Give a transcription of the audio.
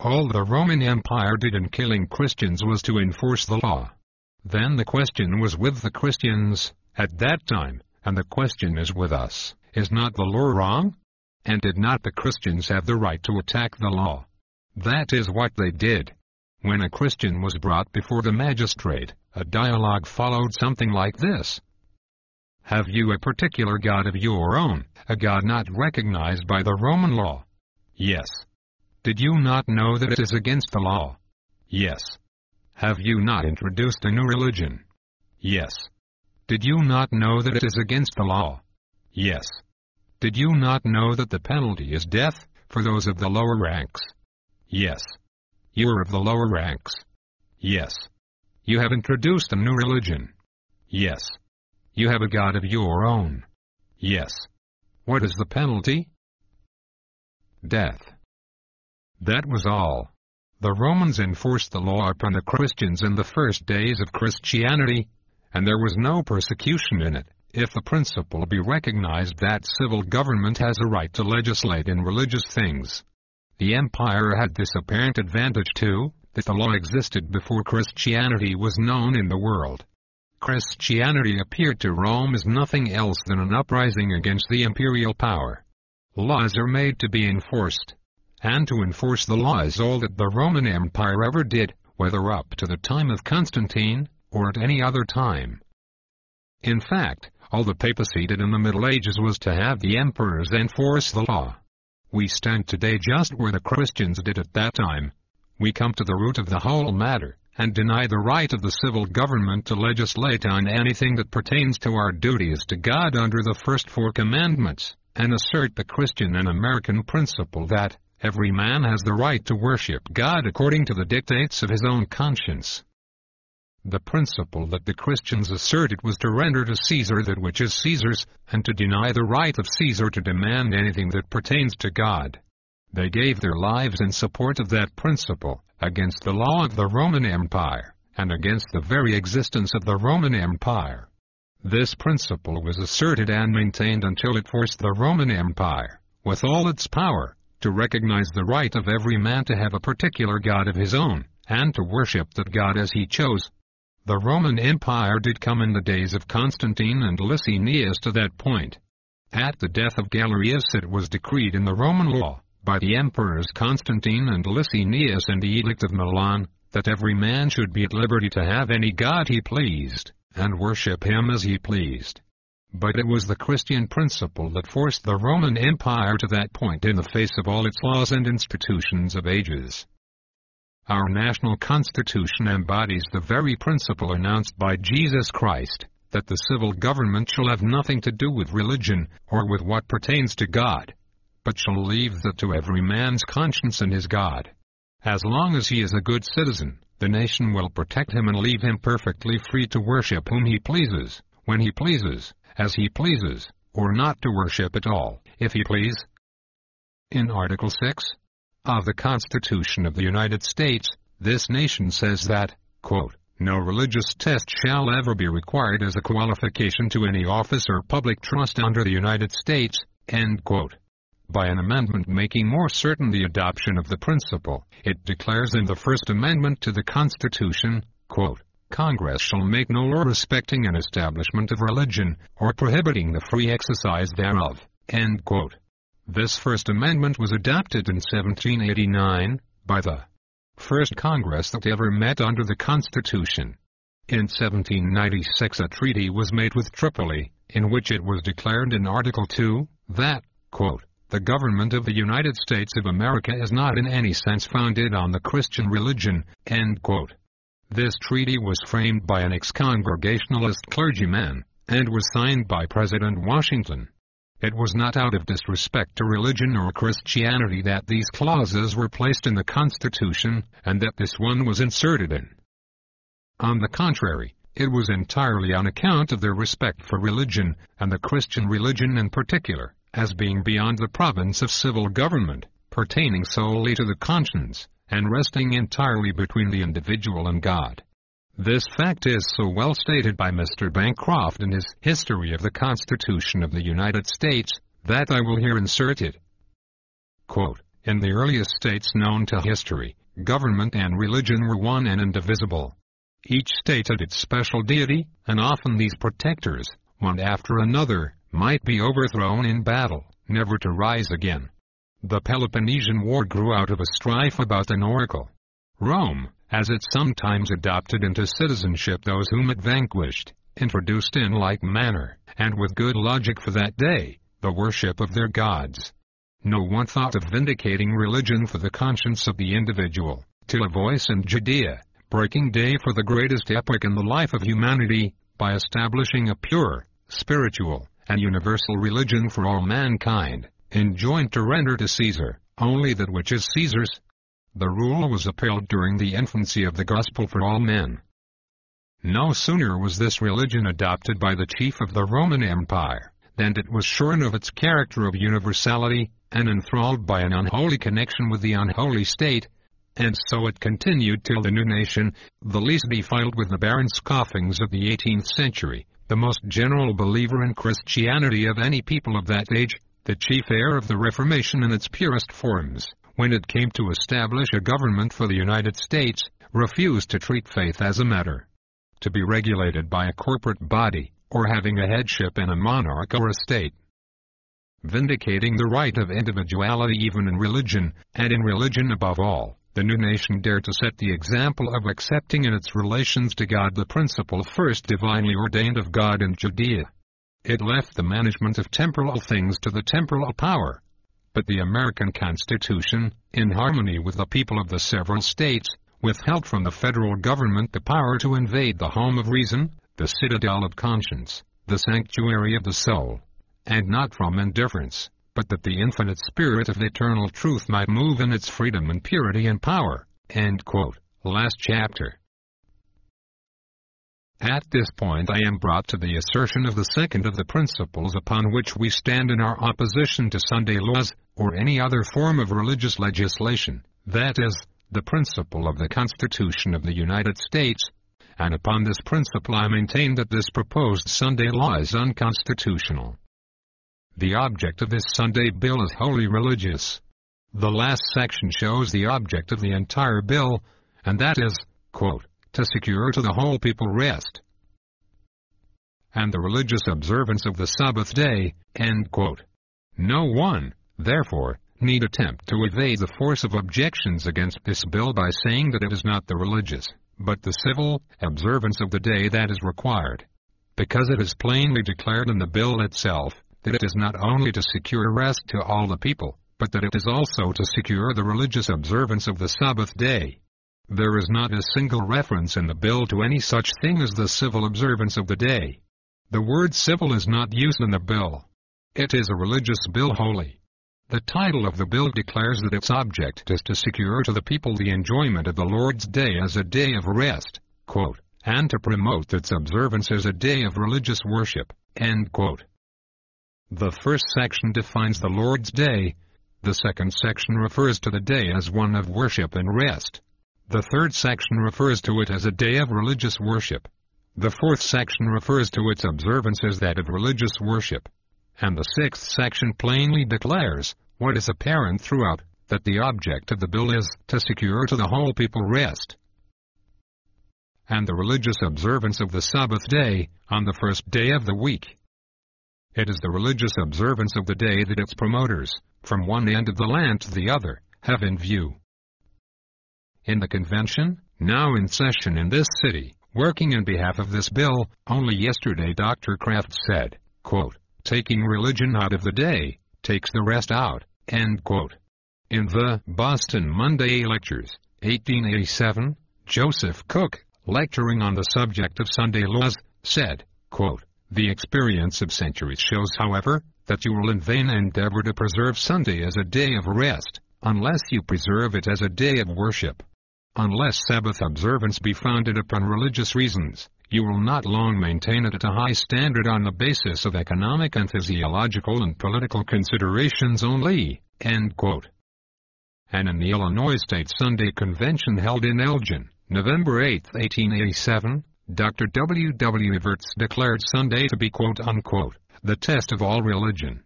All the Roman Empire did in killing Christians was to enforce the law. Then the question was with the Christians at that time, and the question is with us, is not the law wrong? And did not the Christians have the right to attack the law? That is what they did. When a Christian was brought before the magistrate, a dialogue followed something like this. Have you a particular god of your own, a god not recognized by the Roman law? Yes. Did you not know that it is against the law? Yes. Have you not introduced a new religion? Yes. Did you not know that it is against the law? Yes. Did you not know that the penalty is death for those of the lower ranks? Yes. You are of the lower ranks. Yes. You have introduced a new religion. Yes. You have a god of your own. Yes. What is the penalty? Death. That was all. The Romans enforced the law upon the Christians in the first days of Christianity, and there was no persecution in it, if the principle be recognized that civil government has a right to legislate in religious things. The empire had this apparent advantage too, that the law existed before Christianity was known in the world. Christianity appeared to Rome as nothing else than an uprising against the imperial power. Laws are made to be enforced, and to enforce the law is all that the Roman Empire ever did, whether up to the time of Constantine, or at any other time. In fact, all the papacy did in the Middle Ages was to have the emperors enforce the law. We stand today just where the Christians did at that time. We come to the root of the whole matter, and deny the right of the civil government to legislate on anything that pertains to our duties to God under the first 4 commandments, and assert the Christian and American principle that every man has the right to worship God according to the dictates of his own conscience. The principle that the Christians asserted was to render to Caesar that which is Caesar's, and to deny the right of Caesar to demand anything that pertains to God. They gave their lives in support of that principle, against the law of the Roman Empire, and against the very existence of the Roman Empire. This principle was asserted and maintained until it forced the Roman Empire, with all its power, to recognize the right of every man to have a particular god of his own, and to worship that god as he chose. The Roman Empire did come in the days of Constantine and Licinius to that point. At the death of Galerius it was decreed in the Roman law, by the emperors Constantine and Licinius and the Edict of Milan, that every man should be at liberty to have any god he pleased, and worship him as he pleased. But it was the Christian principle that forced the Roman Empire to that point in the face of all its laws and institutions of ages. Our national constitution embodies the very principle announced by Jesus Christ, that the civil government shall have nothing to do with religion, or with what pertains to God, but shall leave that to every man's conscience and his God. As long as he is a good citizen, the nation will protect him and leave him perfectly free to worship whom he pleases, when he pleases, as he pleases, or not to worship at all, if he please. In Article 6 of the Constitution of the United States, this nation says that, quote, no religious test shall ever be required as a qualification to any office or public trust under the United States, end quote. By an amendment making more certain the adoption of the principle, it declares in the First Amendment to the Constitution, quote, Congress shall make no law respecting an establishment of religion, or prohibiting the free exercise thereof, end quote. This First Amendment was adopted in 1789, by the first Congress that ever met under the Constitution. In 1796 a treaty was made with Tripoli, in which it was declared in Article 2, that, quote, the government of the United States of America is not in any sense founded on the Christian religion, end quote. This treaty was framed by an ex-Congregationalist clergyman, and was signed by President Washington. It was not out of disrespect to religion or Christianity that these clauses were placed in the Constitution, and that this one was inserted in. On the contrary, it was entirely on account of their respect for religion, and the Christian religion in particular, as being beyond the province of civil government, pertaining solely to the conscience, and resting entirely between the individual and God. This fact is so well stated by Mr. Bancroft in his History of the Constitution of the United States, that I will here insert it. Quote, In the earliest states known to history, government and religion were one and indivisible. Each state had its special deity, and often these protectors, one after another, might be overthrown in battle, never to rise again. The Peloponnesian War grew out of a strife about an oracle. Rome, as it sometimes adopted into citizenship those whom it vanquished, introduced in like manner, and with good logic for that day, the worship of their gods. No one thought of vindicating religion for the conscience of the individual, till a voice in Judea, breaking day for the greatest epoch in the life of humanity, by establishing a pure, spiritual, and universal religion for all mankind, enjoined to render to Caesar only that which is Caesar's. The rule was upheld during the infancy of the gospel for all men. No sooner was this religion adopted by the chief of the Roman Empire, than it was shorn of its character of universality, and enthralled by an unholy connection with the unholy state, and so it continued till the new nation, the least defiled with the barren scoffings of the 18th century, the most general believer in Christianity of any people of that age, the chief heir of the Reformation in its purest forms, when it came to establish a government for the United States, refused to treat faith as a matter to be regulated by a corporate body, or having a headship in a monarch or a state. Vindicating the right of individuality even in religion, and in religion above all, the new nation dared to set the example of accepting in its relations to God the principle first divinely ordained of God in Judea. It left the management of temporal things to the temporal power. But the American Constitution, in harmony with the people of the several states, withheld from the federal government the power to invade the home of reason, the citadel of conscience, the sanctuary of the soul, and not from indifference, but that the infinite spirit of eternal truth might move in its freedom and purity and power." End quote. Last chapter. At this point I am brought to the assertion of the second of the principles upon which we stand in our opposition to Sunday laws, or any other form of religious legislation, that is, the principle of the Constitution of the United States, and upon this principle I maintain that this proposed Sunday law is unconstitutional. The object of this Sunday bill is wholly religious. The last section shows the object of the entire bill, and that is, quote, to secure to the whole people rest and the religious observance of the Sabbath day, end quote. No one, therefore, need attempt to evade the force of objections against this bill by saying that it is not the religious, but the civil, observance of the day that is required, because it is plainly declared in the bill itself that it is not only to secure rest to all the people, but that it is also to secure the religious observance of the Sabbath day. There is not a single reference in the bill to any such thing as the civil observance of the day. The word civil is not used in the bill. It is a religious bill wholly. The title of the bill declares that its object is to secure to the people the enjoyment of the Lord's Day as a day of rest, quote, and to promote its observance as a day of religious worship, end quote. The first section defines the Lord's Day. The second section refers to the day as one of worship and rest. The third section refers to it as a day of religious worship. The fourth section refers to its observance as that of religious worship. And the sixth section plainly declares, what is apparent throughout, that the object of the bill is to secure to the whole people rest and the religious observance of the Sabbath day, on the first day of the week. It is the religious observance of the day that its promoters, from one end of the land to the other, have in view. In the convention, now in session in this city, working in behalf of this bill, only yesterday Dr. Kraft said, quote, taking religion out of the day, takes the rest out, end quote. In the Boston Monday Lectures, 1887, Joseph Cook, lecturing on the subject of Sunday laws, said, quote, the experience of centuries shows, however, that you will in vain endeavor to preserve Sunday as a day of rest, unless you preserve it as a day of worship. Unless Sabbath observance be founded upon religious reasons, you will not long maintain it at a high standard on the basis of economic and physiological and political considerations only, end quote. And in the Illinois State Sunday Convention held in Elgin, November 8, 1887, Dr. W. W. Everts declared Sunday to be, quote-unquote, the test of all religion,